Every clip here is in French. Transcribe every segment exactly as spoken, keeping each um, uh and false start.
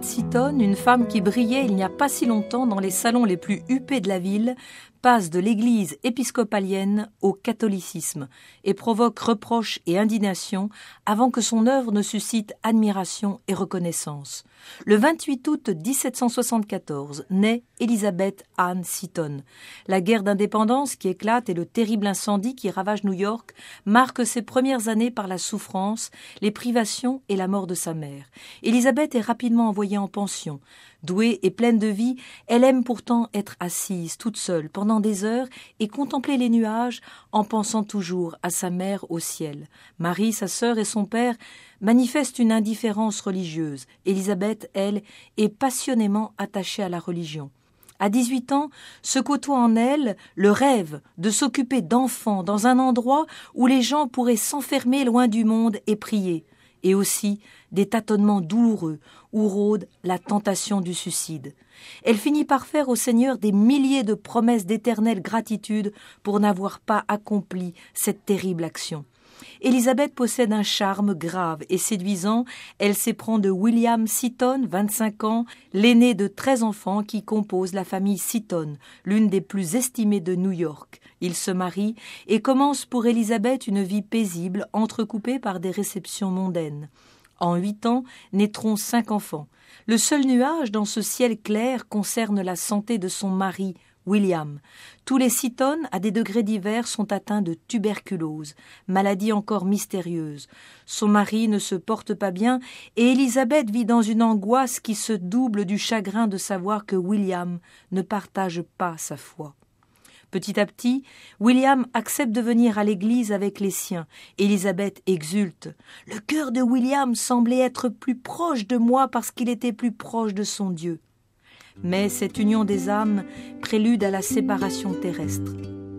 Élisabeth Seton, une femme qui brillait il n'y a pas si longtemps dans les salons les plus huppés de la ville, passe de l'église épiscopalienne au catholicisme et provoque reproches et indignation avant que son œuvre ne suscite admiration et reconnaissance. Le vingt-huit août dix-sept cent soixante-quatorze naît Elizabeth Ann Seton. La guerre d'indépendance qui éclate et le terrible incendie qui ravage New York marquent ses premières années par la souffrance, les privations et la mort de sa mère. Elizabeth est rapidement envoyée en pension. Douée et pleine de vie, elle aime pourtant être assise, toute seule, pendant des heures et contempler les nuages en pensant toujours à sa mère au ciel. Marie, sa sœur et son père manifestent une indifférence religieuse. Élisabeth, elle, est passionnément attachée à la religion. À dix-huit ans, se côtoie en elle le rêve de s'occuper d'enfants dans un endroit où les gens pourraient s'enfermer loin du monde et prier, et aussi des tâtonnements douloureux où rôde la tentation du suicide. Elle finit par faire au Seigneur des milliers de promesses d'éternelle gratitude pour n'avoir pas accompli cette terrible action. Élisabeth possède un charme grave et séduisant. Elle s'éprend de William Seton, vingt-cinq ans, l'aîné de treize enfants qui composent la famille Seton, l'une des plus estimées de New York. Ils se marient et commencent pour Élisabeth une vie paisible, entrecoupée par des réceptions mondaines. En huit ans, naîtront cinq enfants. Le seul nuage dans ce ciel clair concerne la santé de son mari, William. Tous les Seton, à des degrés divers, sont atteints de tuberculose, maladie encore mystérieuse. Son mari ne se porte pas bien et Élisabeth vit dans une angoisse qui se double du chagrin de savoir que William ne partage pas sa foi. Petit à petit, William accepte de venir à l'église avec les siens. Élisabeth exulte. Le cœur de William semblait être plus proche de moi parce qu'il était plus proche de son Dieu. Mais cette union des âmes prélude à la séparation terrestre.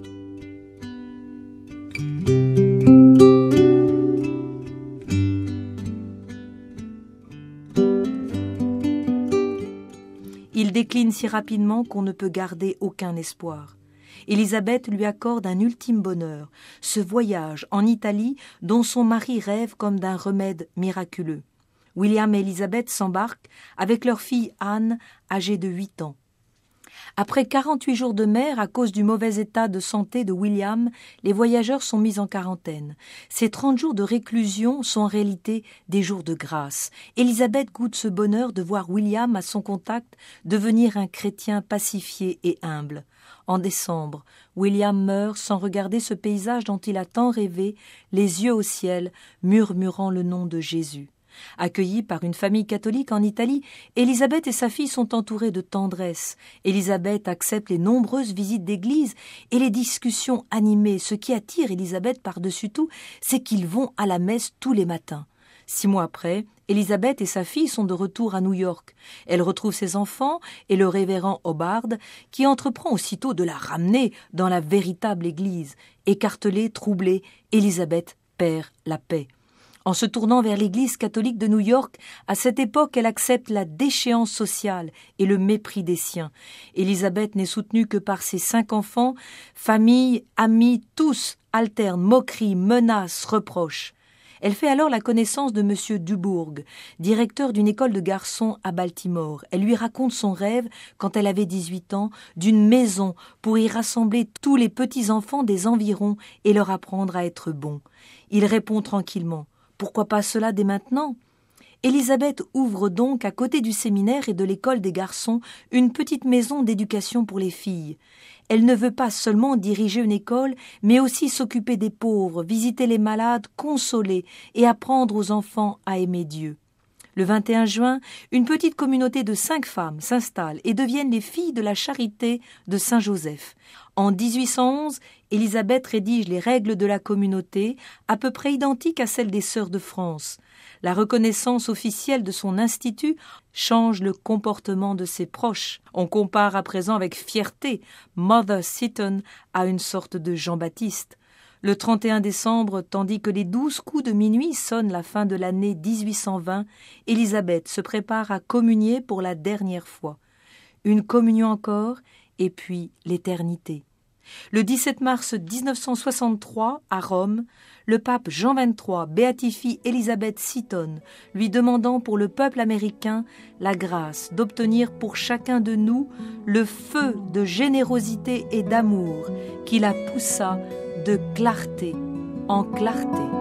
Il décline si rapidement qu'on ne peut garder aucun espoir. Élisabeth lui accorde un ultime bonheur, ce voyage en Italie dont son mari rêve comme d'un remède miraculeux. William et Élisabeth s'embarquent avec leur fille Anne, âgée de huit ans. Après quarante-huit jours de mer, à cause du mauvais état de santé de William, les voyageurs sont mis en quarantaine. Ces trente jours de réclusion sont en réalité des jours de grâce. Élisabeth goûte ce bonheur de voir William à son contact devenir un chrétien pacifié et humble. En décembre, William meurt sans regarder ce paysage dont il a tant rêvé, les yeux au ciel, murmurant le nom de Jésus. Accueillie par une famille catholique en Italie, Élisabeth et sa fille sont entourées de tendresse. Élisabeth accepte les nombreuses visites d'église et les discussions animées. Ce qui attire Élisabeth par-dessus tout, c'est qu'ils vont à la messe tous les matins. Six mois après, Élisabeth et sa fille sont de retour à New York. Elle retrouve ses enfants et le révérend Hubbard, qui entreprend aussitôt de la ramener dans la véritable église. Écartelée, troublée, Élisabeth perd la paix. En se tournant vers l'église catholique de New York, à cette époque, elle accepte la déchéance sociale et le mépris des siens. Élisabeth n'est soutenue que par ses cinq enfants. Famille, amis, tous alternent moqueries, menaces, reproches. Elle fait alors la connaissance de M. Dubourg, directeur d'une école de garçons à Baltimore. Elle lui raconte son rêve, quand elle avait dix-huit ans, d'une maison pour y rassembler tous les petits-enfants des environs et leur apprendre à être bons. Il répond tranquillement. Pourquoi pas cela dès maintenant ? Élisabeth ouvre donc, à côté du séminaire et de l'école des garçons, une petite maison d'éducation pour les filles. Elle ne veut pas seulement diriger une école, mais aussi s'occuper des pauvres, visiter les malades, consoler et apprendre aux enfants à aimer Dieu. Le vingt et un juin, une petite communauté de cinq femmes s'installe et deviennent les filles de la charité de Saint-Joseph. En dix-huit cent onze, Élisabeth rédige les règles de la communauté, à peu près identiques à celles des Sœurs de France. La reconnaissance officielle de son institut change le comportement de ses proches. On compare à présent avec fierté Mother Seton à une sorte de Jean-Baptiste. Le trente et un décembre, tandis que les douze coups de minuit sonnent la fin de l'année dix-huit cent vingt, Élisabeth se prépare à communier pour la dernière fois. Une communion encore, et puis l'éternité. Le dix-sept mars mille neuf cent soixante-trois, à Rome, le pape Jean vingt-trois béatifie Elizabeth Seton, lui demandant pour le peuple américain la grâce d'obtenir pour chacun de nous le feu de générosité et d'amour qui la poussa de clarté en clarté.